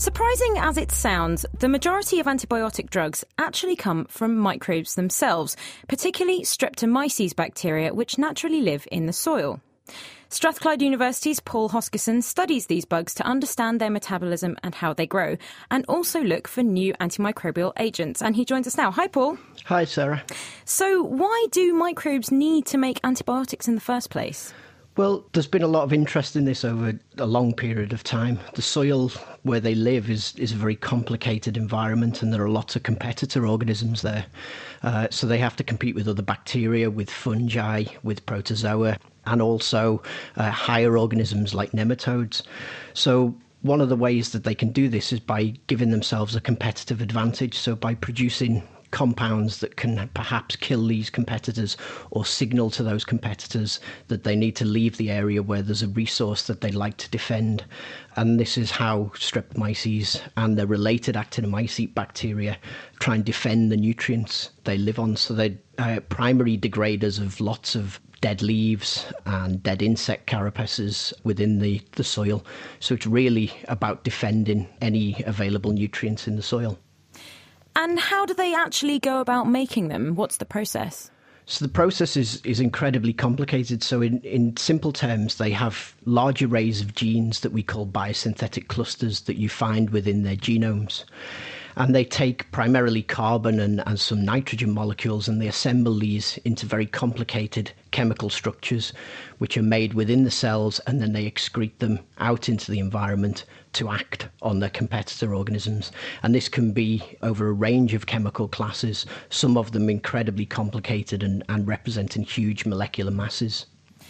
Surprising as it sounds, the majority of antibiotic drugs actually come from microbes themselves, particularly Streptomyces bacteria, which naturally live in the soil. Strathclyde University's Paul Hoskisson studies these bugs to understand their metabolism and how they grow, and also look for new antimicrobial agents. And he joins us now. Hi, Paul. Hi, Sarah. So why do microbes need to make antibiotics in the first place? Well, there's been a lot of interest in this over a long period of time. The soil where they live is a very complicated environment, and there are lots of competitor organisms there. So they have to compete with other bacteria, with fungi, with protozoa, and also higher organisms like nematodes. So one of the ways that they can do this is by giving themselves a competitive advantage. So by producing compounds that can perhaps kill these competitors or signal to those competitors that they need to leave the area where there's a resource that they like to defend. And this is how Streptomyces and the related actinomycete bacteria try and defend the nutrients they live on. So they're primary degraders of lots of dead leaves and dead insect carapaces within the soil. So it's really about defending any available nutrients in the soil. And how do they actually go about making them? What's the process? So the process is incredibly complicated. So in simple terms, they have large arrays of genes that we call biosynthetic clusters that you find within their genomes. And they take primarily carbon and some nitrogen molecules, and they assemble these into very complicated chemical structures, which are made within the cells, and then they excrete them out into the environment to act on their competitor organisms. And this can be over a range of chemical classes, some of them incredibly complicated and representing huge molecular masses.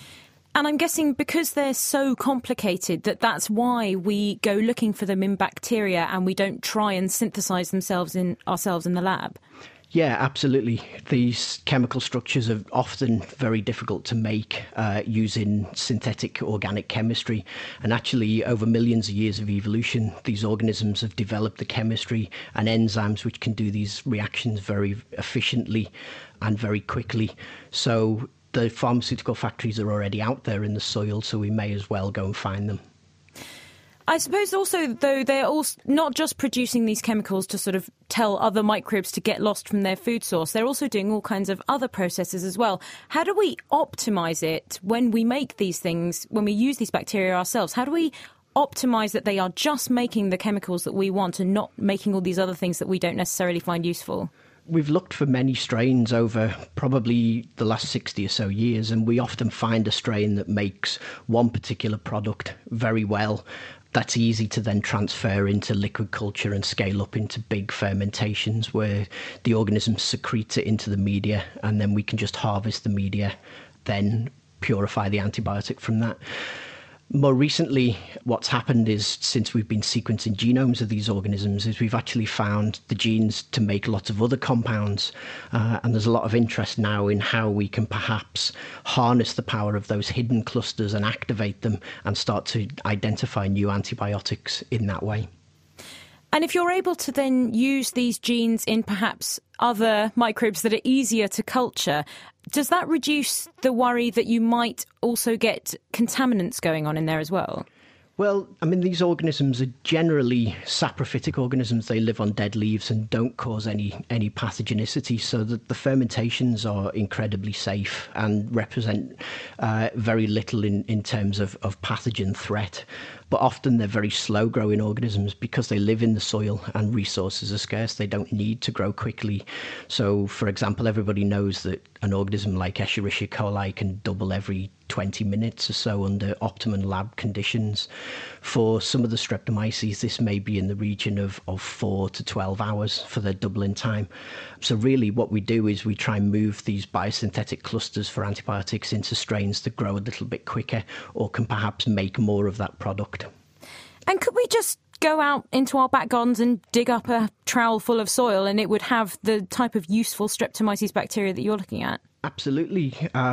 And I'm guessing because they're so complicated that's why we go looking for them in bacteria and we don't try and synthesize themselves in the lab. Yeah, absolutely. These chemical structures are often very difficult to make using synthetic organic chemistry. And actually, over millions of years of evolution, these organisms have developed the chemistry and enzymes which can do these reactions very efficiently and very quickly. So the pharmaceutical factories are already out there in the soil, so we may as well go and find them. I suppose also, though, they're also not just producing these chemicals to sort of tell other microbes to get lost from their food source. They're also doing all kinds of other processes as well. How do we optimize it when we make these things, when we use these bacteria ourselves? How do we optimize that they are just making the chemicals that we want and not making all these other things that we don't necessarily find useful? We've looked for many strains over probably the last 60 or so years, and we often find a strain that makes one particular product very well. That's easy to then transfer into liquid culture and scale up into big fermentations where the organisms secrete it into the media, and then we can just harvest the media, then purify the antibiotic from that. More recently, what's happened is, since we've been sequencing genomes of these organisms, is we've actually found the genes to make lots of other compounds. And there's a lot of interest now in how we can perhaps harness the power of those hidden clusters and activate them and start to identify new antibiotics in that way. And if you're able to then use these genes in perhaps other microbes that are easier to culture, does that reduce the worry that you might also get contaminants going on in there as well? Well, I mean, these organisms are generally saprophytic organisms. They live on dead leaves and don't cause any pathogenicity, so that the fermentations are incredibly safe and represent very little in terms of pathogen threat. But often they're very slow-growing organisms because they live in the soil and resources are scarce. They don't need to grow quickly. So, for example, everybody knows that an organism like Escherichia coli can double every 20 minutes or so under optimum lab conditions. For some of the Streptomyces, this may be in the region of 4 to 12 hours for their doubling time. So really what we do is we try and move these biosynthetic clusters for antibiotics into strains that grow a little bit quicker or can perhaps make more of that product. And could we just go out into our back gardens and dig up a trowel full of soil and it would have the type of useful Streptomyces bacteria that you're looking at? Absolutely.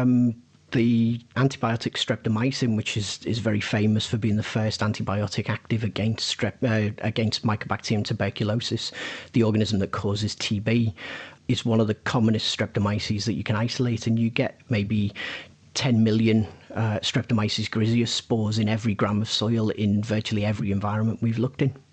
The antibiotic streptomycin, which is very famous for being the first antibiotic active against Mycobacterium tuberculosis, the organism that causes TB, is one of the commonest streptomyces that you can isolate, and you get maybe 10 million Streptomyces griseus spores in every gram of soil in virtually every environment we've looked in.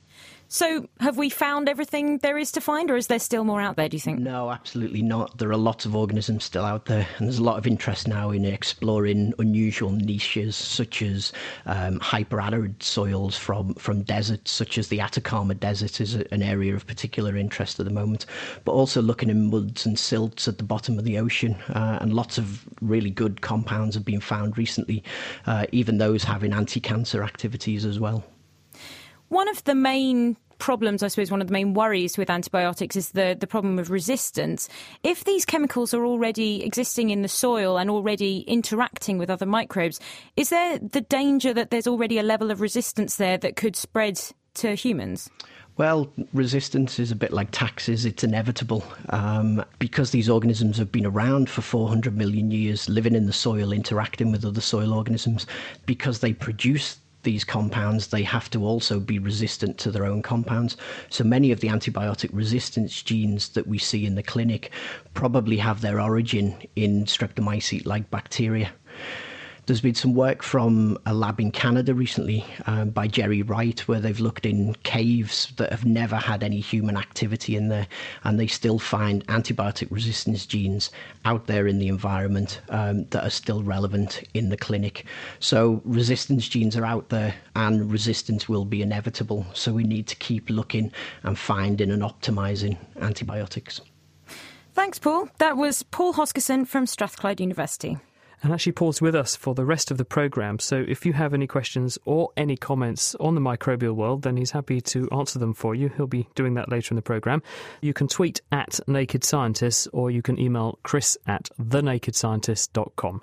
So have we found everything there is to find, or is there still more out there, do you think? No, absolutely not. There are lots of organisms still out there, and there's a lot of interest now in exploring unusual niches, such as hyperarid soils from deserts, such as the Atacama Desert is an area of particular interest at the moment, but also looking in muds and silts at the bottom of the ocean, and lots of really good compounds have been found recently, even those having anti-cancer activities as well. One of the main problems, I suppose, one of the main worries with antibiotics is the problem of resistance. If these chemicals are already existing in the soil and already interacting with other microbes, is there the danger that there's already a level of resistance there that could spread to humans? Well, resistance is a bit like taxes. It's inevitable. Because these organisms have been around for 400 million years, living in the soil, interacting with other soil organisms, because they produce these compounds, they have to also be resistant to their own compounds. So many of the antibiotic resistance genes that we see in the clinic probably have their origin in Streptomyces-like bacteria. There's been some work from a lab in Canada recently by Jerry Wright, where they've looked in caves that have never had any human activity in there, and they still find antibiotic resistance genes out there in the environment that are still relevant in the clinic. So resistance genes are out there, and resistance will be inevitable. So we need to keep looking and finding and optimizing antibiotics. Thanks, Paul. That was Paul Hoskisson from Strathclyde University. And actually, Paul's with us for the rest of the programme, so if you have any questions or any comments on the microbial world, then he's happy to answer them for you. He'll be doing that later in the programme. You can tweet at Naked Scientists, or you can email chris@thenakedscientist.com.